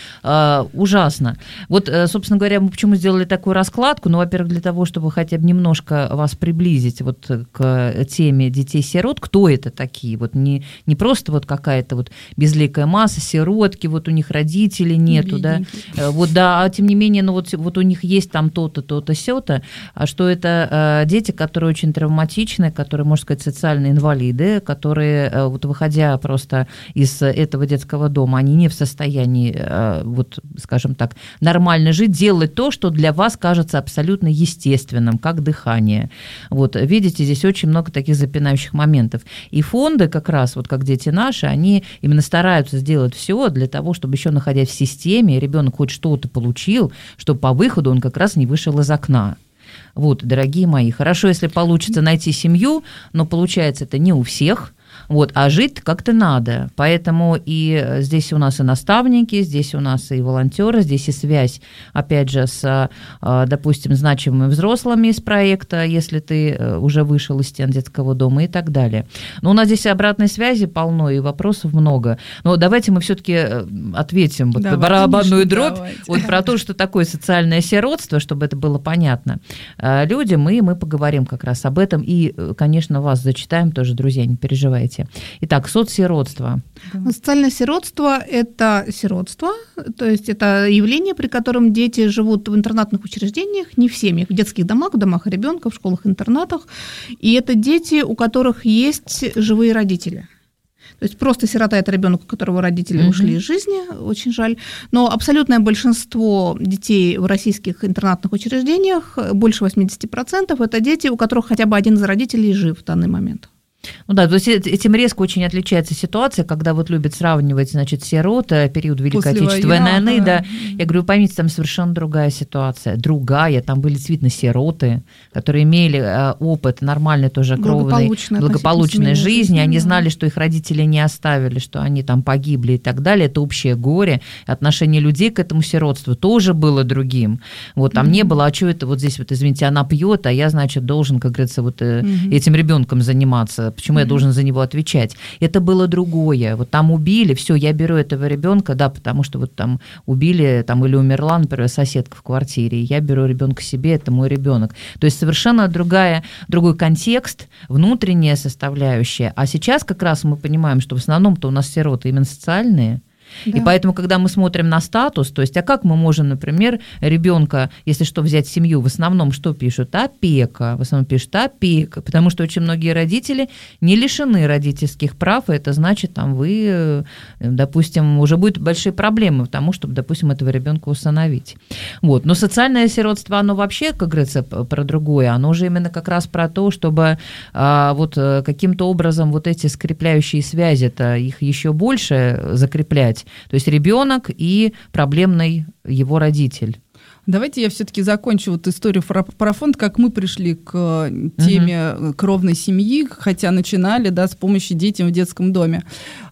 да, ужасно. Вот, собственно говоря, мы почему сделали такую раскладку? Ну, во-первых, для того, чтобы хотя бы немножко вас приблизить вот к теме детей-сирот. Кто это такие? Вот не просто вот какая-то вот безликая масса, сиротки, вот у них родителей нету, да, вот, да, а тем не менее, ну, вот у них есть там то-то, то-то, сё-то, а что это дети, которые очень травматичны, которые, можно сказать, социальные инвалиды, которые, вот выходя просто из этого детского дома, они не в состоянии, вот, скажем так, нормально жить, делать то, что для вас кажется абсолютно естественным, как дыхание. Вот, видите, здесь очень много таких запинающих моментов. И фонды как раз, вот как «Дети наши», они именно стараются сделать все для того, чтобы еще находясь в системе, ребенок хоть что-то получил, чтобы по выходу он как раз не вышел из окна. Вот, дорогие мои, хорошо, если получится найти семью, но получается это не у всех. Вот, а жить как-то надо. Поэтому и здесь у нас и наставники, здесь у нас и волонтеры, здесь и связь, опять же, с, допустим, значимыми взрослыми из проекта, если ты уже вышел из стен детского дома и так далее. Но у нас здесь обратной связи полно и вопросов много. Но давайте мы все-таки ответим вот, барабанную дробь вот, про то, что такое социальное сиротство, чтобы это было понятно людям, и мы поговорим как раз об этом. И, конечно, вас зачитаем тоже, друзья, не переживайте. Итак, соцсиротство. Социальное сиротство – это сиротство, то есть это явление, при котором дети живут в интернатных учреждениях, не в семьях, в детских домах, в домах ребенка, в школах-интернатах, и это дети, у которых есть живые родители. То есть просто сирота – это ребенок, у которого родители ушли из жизни, очень жаль. Но абсолютное большинство детей в российских интернатных учреждениях, больше 80%, это дети, у которых хотя бы один из родителей жив в данный момент. Ну да, то есть этим резко очень отличается ситуация, когда вот любят сравнивать, значит, сирот, период Великой Отечественной войны, да. Я говорю, поймите, там совершенно другая ситуация, другая, там были действительно сироты, которые имели опыт нормальной тоже кровной, благополучной жизни, они знали, что их родители не оставили, что они там погибли и так далее, это общее горе, отношение людей к этому сиротству тоже было другим, вот, там не было, а что это вот здесь вот, извините, она пьет, а я, значит, должен, как говорится, вот этим ребенком заниматься. Почему я должен за него отвечать? Это было другое. Вот там убили, все, я беру этого ребенка, да, потому что вот там убили, там или умерла, например, соседка в квартире, и я беру ребенка себе, это мой ребенок. То есть совершенно другой контекст, внутренняя составляющая. А сейчас как раз мы понимаем, что в основном-то у нас сироты именно социальные. Да. И поэтому, когда мы смотрим на статус, то есть, а как мы можем, например, ребенка, если что, взять семью, в основном что пишут? Опека. В основном пишут опека, потому что очень многие родители не лишены родительских прав, и это значит, там вы, допустим, уже будут большие проблемы в том, чтобы, допустим, этого ребенка усыновить. Вот. Но социальное сиротство, оно вообще, как говорится, про другое, оно уже именно как раз про то, чтобы вот каким-то образом вот эти скрепляющие связи-то их еще больше закреплять. То есть ребенок и проблемный его родитель. Давайте я все-таки закончу вот историю про фонд, как мы пришли к теме кровной семьи, хотя начинали, да, с помощи детям в детском доме.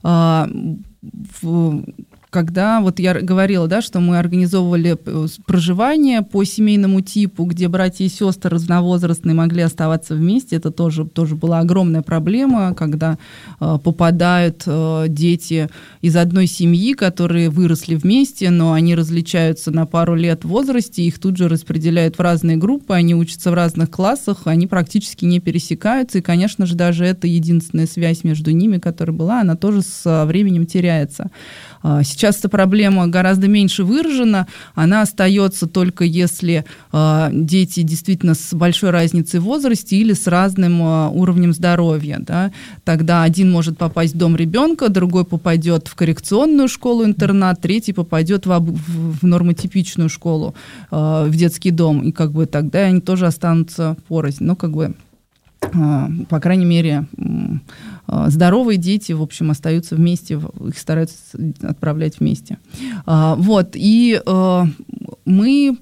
Когда вот я говорила, да, что мы организовывали проживание по семейному типу, где братья и сестры разновозрастные могли оставаться вместе, это тоже была огромная проблема, когда попадают дети из одной семьи, которые выросли вместе, но они различаются на пару лет в возрасте, их тут же распределяют в разные группы, они учатся в разных классах, они практически не пересекаются, и, конечно же, даже эта единственная связь между ними, которая была, она тоже со временем теряется. Сейчас эта проблема гораздо меньше выражена, она остается только если дети действительно с большой разницей в возрасте или с разным уровнем здоровья. Да? Тогда один может попасть в дом ребенка, другой попадет в коррекционную школу-интернат, третий попадет в нормотипичную школу, в детский дом, и как бы тогда они тоже останутся порознь. Ну, как бы, по крайней мере, здоровые дети, в общем, остаются вместе, их стараются отправлять вместе. Вот, и мы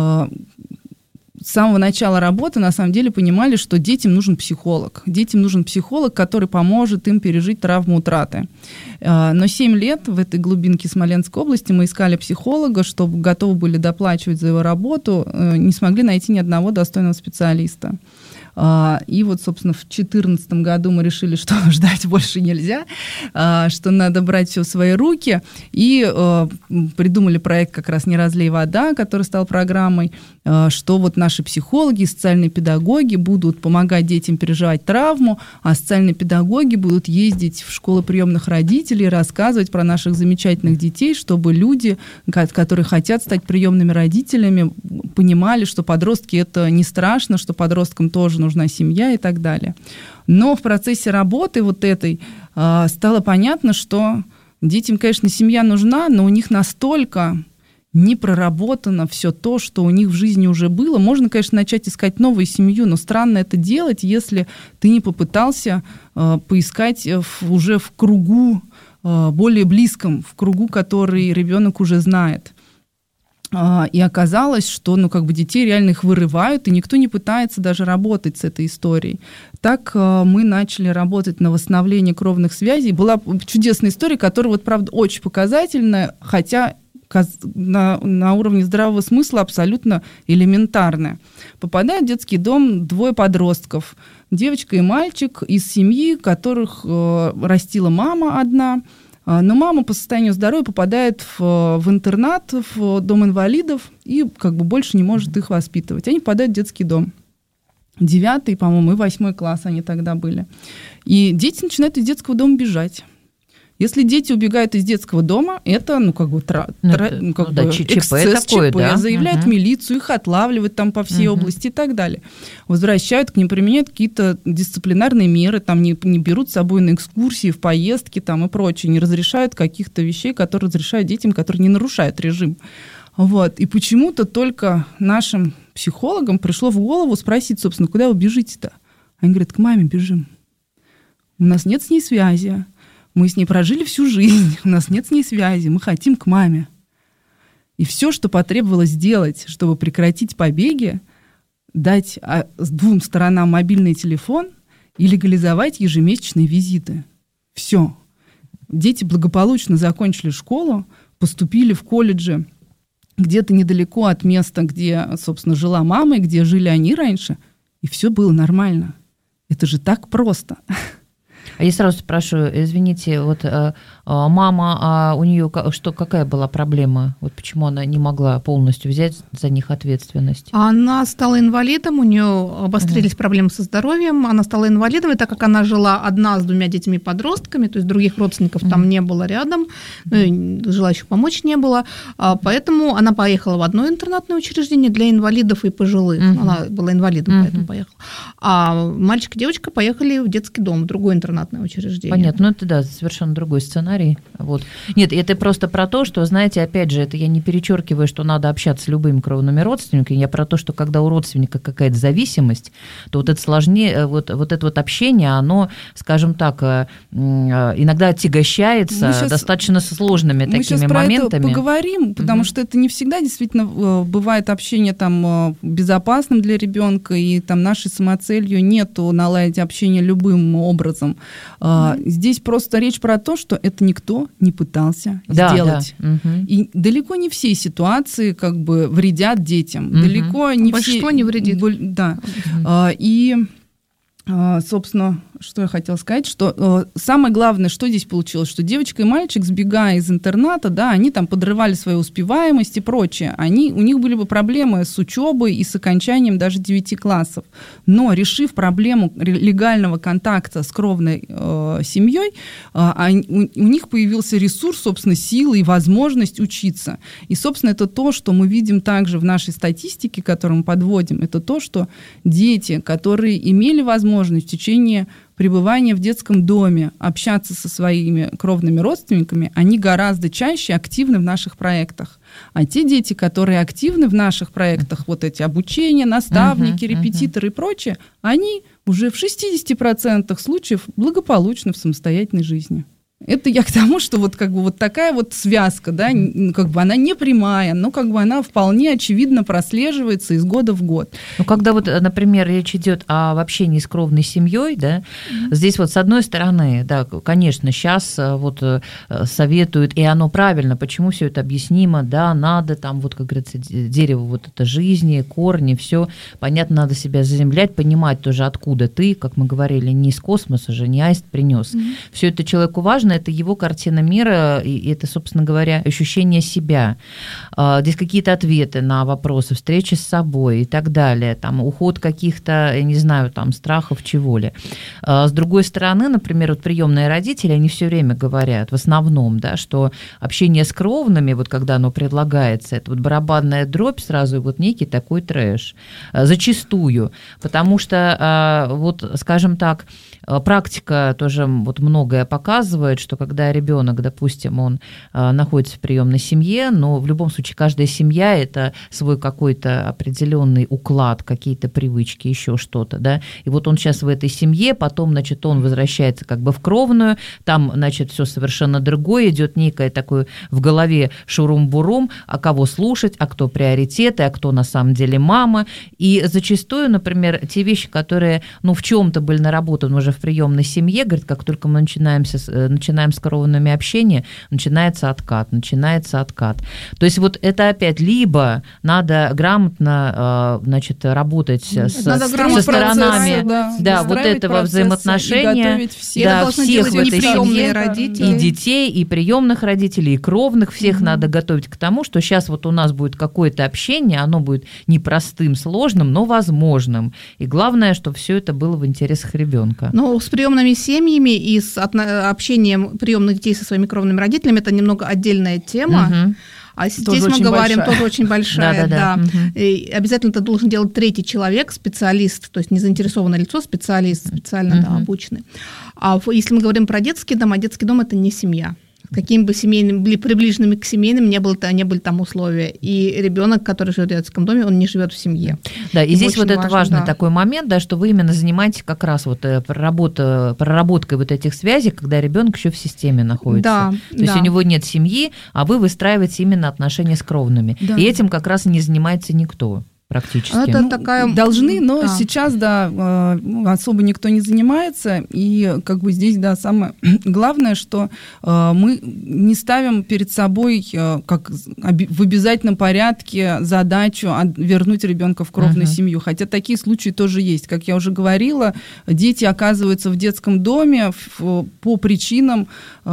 с самого начала работы, на самом деле, понимали, что детям нужен психолог. Детям нужен психолог, который поможет им пережить травму утраты. Но 7 лет в этой глубинке Смоленской области мы искали психолога, чтобы готовы были доплачивать за его работу, не смогли найти ни одного достойного специалиста. И вот, собственно, в 2014 году мы решили, что ждать больше нельзя, что надо брать все в свои руки, и придумали проект как раз «Не разлей вода», который стал программой, что вот наши психологи, социальные педагоги будут помогать детям переживать травму, а социальные педагоги будут ездить в школы приемных родителей, рассказывать про наших замечательных детей, чтобы люди, которые хотят стать приемными родителями, понимали, что подростки — это не страшно, что подросткам тоже нужна семья и так далее. Но в процессе работы вот этой стало понятно, что детям, конечно, семья нужна, но у них настолько не проработано все то, что у них в жизни уже было. Можно, конечно, начать искать новую семью, но странно это делать, если ты не попытался поискать уже в кругу более близком, в кругу, который ребенок уже знает. И оказалось, что детей реально их вырывают, и никто не пытается даже работать с этой историей. Так мы начали работать на восстановление кровных связей. Была чудесная история, которая, правда, очень показательная, хотя на уровне здравого смысла абсолютно элементарная. Попадают в детский дом 2 подростков, девочка и мальчик, из семьи, которых растила мама одна. Но мама по состоянию здоровья попадает в интернат, в дом инвалидов, и больше не может их воспитывать. Они попадают в детский дом. 9, по-моему, и 8 класс они тогда были. И дети начинают из детского дома бежать. Если дети убегают из детского дома, это, эксцесс, ЧП, да? Заявляют в милицию, их отлавливают там по всей области и так далее. Возвращают к ним, применяют какие-то дисциплинарные меры, там не берут с собой на экскурсии, в поездки там и прочее, не разрешают каких-то вещей, которые разрешают детям, которые не нарушают режим. Вот. И почему-то только нашим психологам пришло в голову спросить, собственно, куда вы бежите-то? Они говорят, к маме бежим. У нас нет с ней связи. Мы с ней прожили всю жизнь, у нас нет с ней связи, мы хотим к маме. И все, что потребовалось сделать, чтобы прекратить побеги, дать с 2 сторонам мобильный телефон и легализовать ежемесячные визиты. Все. Дети благополучно закончили школу, поступили в колледжи где-то недалеко от места, где, собственно, жила мама, и где жили они раньше, и все было нормально. Это же так просто. А я сразу спрошу, извините, мама, у нее какая была проблема? Почему она не могла полностью взять за них ответственность? Она стала инвалидом, у нее обострились проблемы со здоровьем, она стала инвалидом, и так как она жила одна с 2 детьми-подростками, то есть других родственников там не было рядом, желающих помочь не было, поэтому она поехала в одно интернатное учреждение для инвалидов и пожилых. Она была инвалидом, поэтому поехала. А мальчик и девочка поехали в детский дом, в другой интернатное учреждение. Понятно, это совершенно другой сценарий. Вот. Нет, это просто про то, что, знаете, опять же, это я не перечеркиваю, что надо общаться с любыми кровными родственниками, я про то, что когда у родственника какая-то зависимость, то это сложнее, это общение, оно, скажем так, иногда отягощается достаточно сложными такими моментами. Мы сейчас про это поговорим, потому что это не всегда действительно бывает общение там безопасным для ребенка, и там нашей самоцелью нету наладить общение любым образом. Здесь просто речь про то, что это никто не пытался сделать. Да. И далеко не все ситуации вредят детям. Далеко не большинство все... не вредит. Да. И, собственно, что я хотела сказать, что самое главное, что здесь получилось, что девочка и мальчик, сбегая из интерната, да, они там подрывали свою успеваемость и прочее. У них были бы проблемы с учебой и с окончанием даже 9 классов. Но решив проблему легального контакта с кровной семьей, у них появился ресурс, собственно, силы и возможность учиться. И, собственно, это то, что мы видим также в нашей статистике, которую мы подводим, это то, что дети, которые имели возможность в течение пребывания в детском доме общаться со своими кровными родственниками, они гораздо чаще активны в наших проектах. А те дети, которые активны в наших проектах, вот эти обучения, наставники, репетиторы и прочее, они уже в 60% случаев благополучны в самостоятельной жизни. Это я к тому, что вот как бы вот такая вот связка, да, как бы она не прямая, но как бы она вполне очевидно прослеживается из года в год. Ну, когда вот, например, речь идет об общении с кровной семьей, да, здесь вот с одной стороны, да, конечно, сейчас вот советуют, и оно правильно, почему все это объяснимо, да, надо там вот, как говорится, дерево вот это жизни, корни, все, понятно, надо себя заземлять, понимать тоже, откуда ты, как мы говорили, не из космоса же, не аист принес. Все это человеку важно, это его картина мира, и это, собственно говоря, ощущение себя. Здесь какие-то ответы на вопросы, встречи с собой и так далее, там, уход каких-то, я не знаю, там, страхов, чего-ли. С другой стороны, например, вот приемные родители, они все время говорят, в основном, да, что общение с кровными, вот когда оно предлагается, это вот барабанная дробь сразу, и вот некий такой трэш. Зачастую, потому что, вот, скажем так, практика тоже вот многое показывает, что когда ребенок, допустим, он находится в приемной семье, но в любом случае каждая семья – это свой какой-то определенный уклад, какие-то привычки, еще что-то, да, и вот он сейчас в этой семье, потом, значит, он возвращается как бы в кровную, там, значит, все совершенно другое, идет некое такое в голове шурум-бурум, а кого слушать, а кто приоритеты, а кто на самом деле мама, и зачастую, например, те вещи, которые, ну, в чем-то были наработаны уже в приемной семье, говорит, как только мы начинаем с кровными общение, начинается откат. То есть вот это опять либо надо грамотно, значит, работать со сторонами, да, вот этого взаимоотношения, да, всех в этой семье, и детей, и приемных родителей, и кровных, всех надо готовить к тому, что сейчас вот у нас будет какое-то общение, оно будет непростым, сложным, но возможным. И главное, чтобы все это было в интересах ребенка. Ну, с приемными семьями и с общением приемных детей со своими кровными родителями это немного отдельная тема. А здесь мы говорим тоже очень большая, да. И обязательно это должен делать третий человек, специалист, то есть не заинтересованное лицо, специалист, специально обученный. А если мы говорим про детский дом, а детский дом – это не семья. Какими бы семейными, были приближенными к семейным, не были там условия. И ребенок, который живет в детском доме, он не живет в семье. Да, и здесь вот это важный такой момент, да, что вы именно занимаетесь как раз вот проработкой вот этих связей, когда ребенок еще в системе находится. Да, то есть у него нет семьи, а вы выстраиваете именно отношения с кровными. Да. И этим как раз не занимается никто. Практически. Это должны, но сейчас, да, особо никто не занимается, и как бы здесь, да, самое главное, что мы не ставим перед собой как в обязательном порядке задачу вернуть ребенка в кровную семью, хотя такие случаи тоже есть. Как я уже говорила, дети оказываются в детском доме по причинам,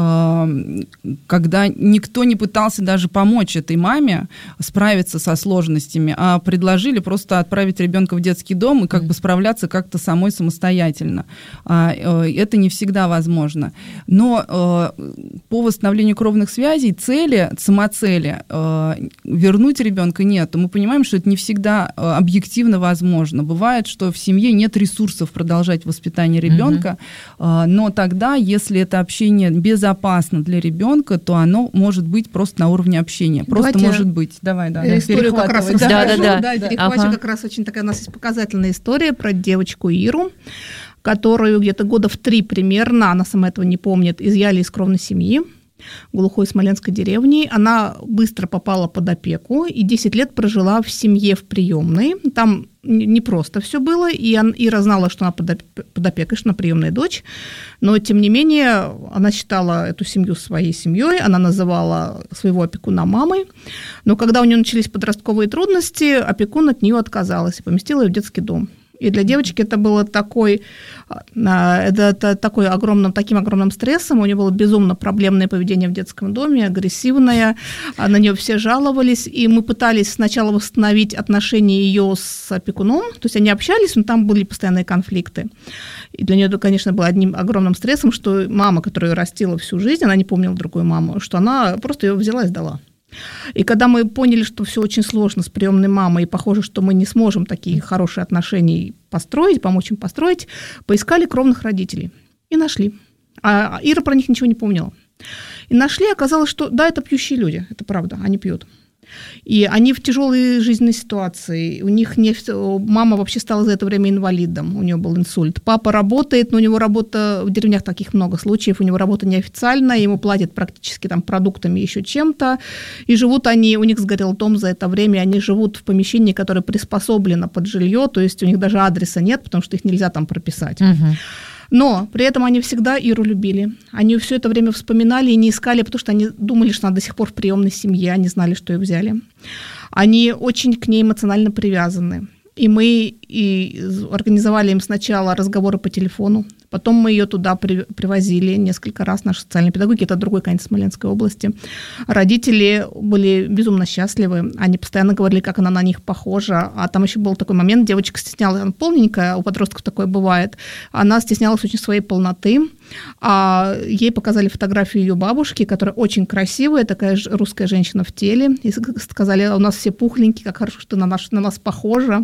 когда никто не пытался даже помочь этой маме справиться со сложностями, а предложили просто отправить ребенка в детский дом и как бы справляться как-то самой самостоятельно. Это не всегда возможно. Но по восстановлению кровных связей самоцели вернуть ребенка нет. Мы понимаем, что это не всегда объективно возможно. Бывает, что в семье нет ресурсов продолжать воспитание ребенка, но тогда, если это общение безопасно для ребенка, то оно может быть просто на уровне общения. Просто может быть. Давай, историю как раз расскажу. Как раз очень такая у нас есть показательная история про девочку Иру, которую где-то года в 3 примерно, она сама этого не помнит, изъяли из кровной семьи в глухой смоленской деревне. Она быстро попала под опеку и 10 лет прожила в семье в приемной. Там не просто все было, и Ира знала, что она под опекой, что она приемная дочь, но, тем не менее, она считала эту семью своей семьей, она называла своего опекуна мамой, но когда у нее начались подростковые трудности, опекун от нее отказалась и поместила ее в детский дом. И для девочки это было таким огромным стрессом. У нее было безумно проблемное поведение в детском доме, агрессивное. На нее все жаловались. И мы пытались сначала восстановить отношения ее с опекуном. То есть они общались, но там были постоянные конфликты. И для нее это, конечно, было одним огромным стрессом, что мама, которая ее растила всю жизнь, она не помнила другую маму, что она просто ее взяла и сдала. И когда мы поняли, что все очень сложно с приемной мамой, и похоже, что мы не сможем такие хорошие отношения построить, помочь им построить, поискали кровных родителей и нашли. А Ира про них ничего не помнила. И нашли, оказалось, что да, это пьющие люди, это правда, они пьют. И они в тяжелой жизненной ситуации. У них мама вообще стала за это время инвалидом, у нее был инсульт. Папа работает, но у него работа, в деревнях таких много случаев, у него работа неофициальная, ему платят практически там продуктами, еще чем-то. И живут они, у них сгорел дом за это время, они живут в помещении, которое приспособлено под жилье, то есть у них даже адреса нет, потому что их нельзя там прописать. Но при этом они всегда Иру любили. Они все это время вспоминали и не искали, потому что они думали, что она до сих пор в приемной семье, они знали, что ее взяли. Они очень к ней эмоционально привязаны. И мы организовали им сначала разговоры по телефону, потом мы ее туда привозили несколько раз, наши социальные педагоги, это другой конец Смоленской области. Родители были безумно счастливы, они постоянно говорили, как она на них похожа, а там еще был такой момент, девочка стеснялась, она полненькая, у подростков такое бывает, она стеснялась очень своей полноты, а ей показали фотографию ее бабушки, которая очень красивая, такая русская женщина в теле, и сказали, у нас все пухленькие, как хорошо, что на нас похожа.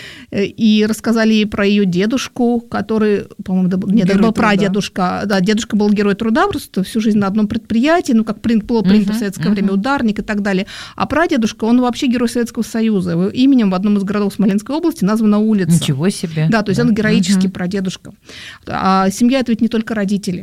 И рассказали ей про ее дедушку, который, по-моему, это был прадедушка. Да, дедушка был герой труда, просто всю жизнь на одном предприятии, ну, как было принято в советское время, ударник и так далее. А прадедушка, он вообще герой Советского Союза. Его именем в одном из городов Смоленской области названа улица. Ничего себе. Да, то есть он героический прадедушка. А семья – это ведь не только родители.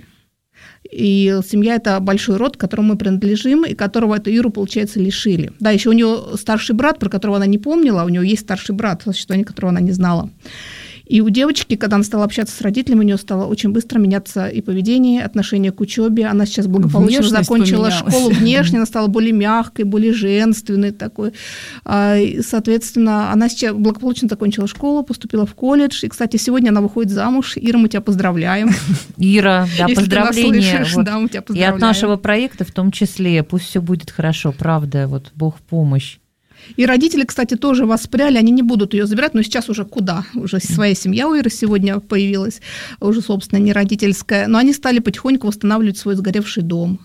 И семья – это большой род, к которому мы принадлежим, и которого эту Иру, получается, лишили. Да, еще у нее старший брат, про которого она не помнила, у нее есть старший брат, существование которого она не знала. И у девочки, когда она стала общаться с родителями, у нее стало очень быстро меняться и поведение, отношение к учебе. Она сейчас благополучно закончила школу внешне, она стала более мягкой, более женственной такой. И, соответственно, она сейчас благополучно закончила школу, поступила в колледж. И, кстати, сегодня она выходит замуж. Ира, мы тебя поздравляем. Ира, да, поздравления. Да, мы тебя поздравляем. И от нашего проекта в том числе. Пусть все будет хорошо, правда, вот Бог в помощь. И родители, кстати, тоже воспряли, они не будут ее забирать, но сейчас уже куда? Уже своя семья у Иры сегодня появилась, уже, собственно, не родительская. Но они стали потихоньку восстанавливать свой сгоревший дом.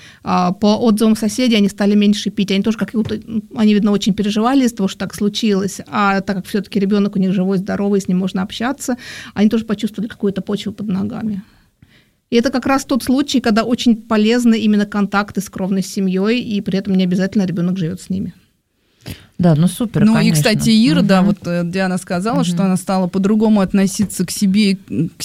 По отзывам соседей они стали меньше пить. Они тоже, они, видно, очень переживали из-за того, что так случилось. А так как все-таки ребенок у них живой, здоровый, с ним можно общаться, они тоже почувствовали какую-то почву под ногами. И это как раз тот случай, когда очень полезны именно контакты с кровной семьей, и при этом не обязательно ребенок живет с ними. Да, ну супер, Ну конечно. и, кстати, Ира, да, вот Диана сказала, что она стала по-другому относиться к себе,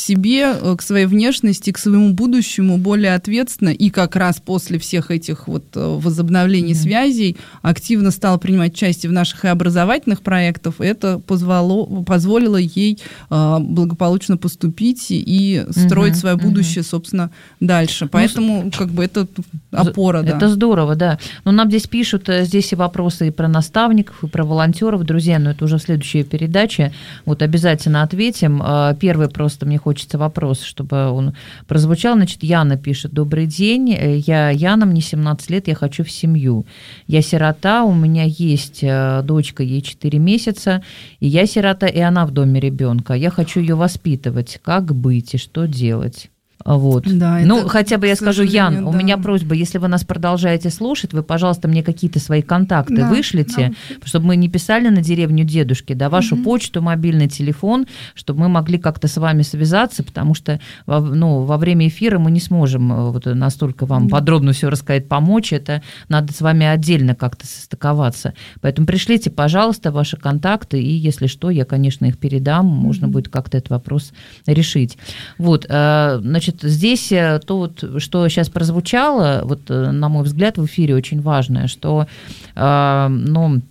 к своей внешности, к своему будущему более ответственно, и как раз после всех этих вот возобновлений связей активно стала принимать участие в наших и образовательных проектах. Это позволило ей благополучно поступить и строить свое будущее, собственно, дальше. Поэтому как бы это опора, да. Это здорово, да. Но нам здесь пишут, здесь и вопросы и про наставников, и про волонтеров, друзья, но это уже в следующей передаче, вот обязательно ответим. Первый просто мне хочется вопрос, чтобы он прозвучал. Значит, Яна пишет: добрый день, я Яна, мне 17 лет, я хочу в семью. Я сирота, у меня есть дочка, ей 4 месяца, и я сирота, и она в доме ребенка. Я хочу ее воспитывать. Как быть и что делать? Вот. Да, ну, это, хотя бы я скажу, Ян, у меня просьба, если вы нас продолжаете слушать, вы, пожалуйста, мне какие-то свои контакты вышлите, чтобы мы не писали на деревню дедушки, да, вашу почту, мобильный телефон, чтобы мы могли как-то с вами связаться, потому что во время эфира мы не сможем вот настолько вам подробно все рассказать, помочь, это надо с вами отдельно как-то состыковаться. Поэтому пришлите, пожалуйста, ваши контакты, и если что, я, конечно, их передам, можно будет как-то этот вопрос решить. Вот, значит, здесь то, вот, что сейчас прозвучало, вот, на мой взгляд, в эфире очень важное, что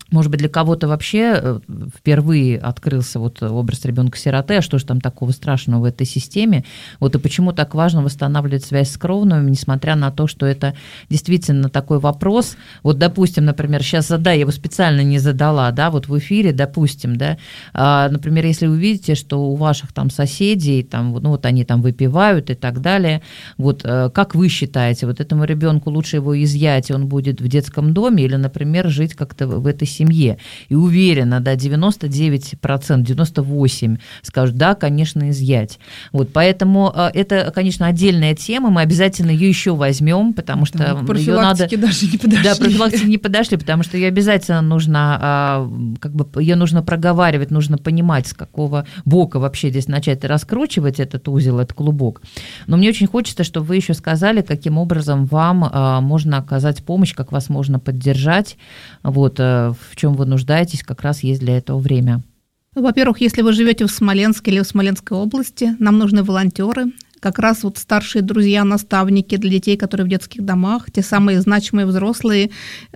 Может быть, для кого-то вообще впервые открылся вот образ ребенка-сироты, а что же там такого страшного в этой системе? Вот и почему так важно восстанавливать связь с кровными, несмотря на то, что это действительно такой вопрос. Вот, допустим, например, сейчас я его специально не задала, да, вот в эфире, допустим, да, например, если вы видите, что у ваших там соседей, там, ну вот они там выпивают и так далее, вот как вы считаете, вот этому ребенку лучше его изъять, и он будет в детском доме или, например, жить как-то в этой семье? И уверена, да, 99%, 98% скажут, да, конечно, изъять. Вот, поэтому это, конечно, отдельная тема, мы обязательно ее еще возьмем, потому что ее надо... даже не подошли. Да, профилактики не подошли, потому что ее обязательно нужно, как бы, ее нужно проговаривать, нужно понимать, с какого бока вообще здесь начать раскручивать этот узел, этот клубок. Но мне очень хочется, чтобы вы еще сказали, каким образом вам можно оказать помощь, как вас можно поддержать, вот, в чем вы нуждаетесь, как раз есть для этого время. Во-первых, если вы живете в Смоленске или в Смоленской области, нам нужны волонтеры. Как раз вот старшие друзья, наставники для детей, которые в детских домах, те самые значимые взрослые,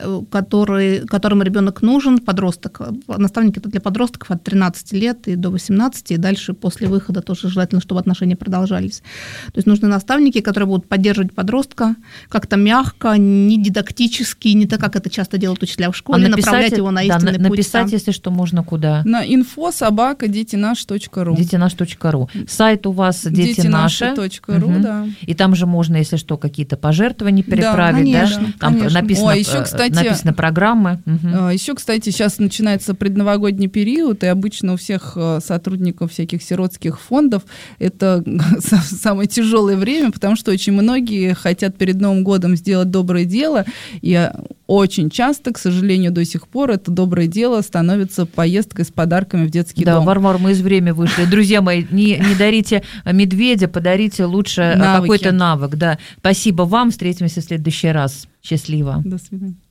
которым ребенок нужен, подросток. Наставники это для подростков от 13 лет и до 18, и дальше после выхода тоже желательно, чтобы отношения продолжались. То есть нужны наставники, которые будут поддерживать подростка как-то мягко, не дидактически, не так, как это часто делают учителя в школе, направлять его на истинный путь. Написать, если что, можно куда? На info@детинаш.ру. Детинаш.ру. Сайт у вас «Дети наши». Да. И там же можно, если что, какие-то пожертвования переправить, да? Конечно, там конечно. написано программы. Еще, кстати, сейчас начинается предновогодний период, и обычно у всех сотрудников всяких сиротских фондов это самое тяжелое время, потому что очень многие хотят перед Новым годом сделать доброе дело, и очень часто, к сожалению, до сих пор это доброе дело становится поездкой с подарками в детский дом. Да, Варвара, мы из времени вышли. Друзья мои, не дарите медведя, подарите лучше какой-то навык. Да. Спасибо вам, встретимся в следующий раз. Счастливо. До свидания.